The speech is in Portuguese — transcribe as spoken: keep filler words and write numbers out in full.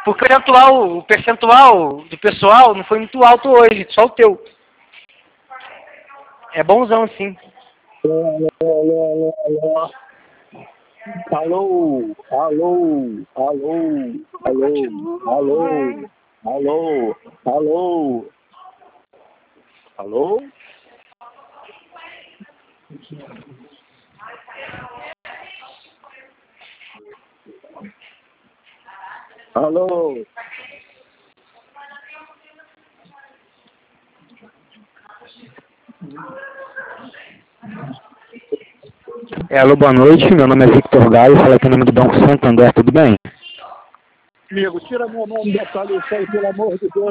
Porque o percentual, o percentual do pessoal não foi muito alto hoje, só o teu. É bonzão, sim. Alô, alô, alô, alô, alô, alô, alô, alô? Alô? É, alô, boa noite. Meu nome é Victor Gaio, falo aqui em nome do Banco Santander, tudo bem? Amigo, tira meu nome da lista aí, pelo amor de Deus.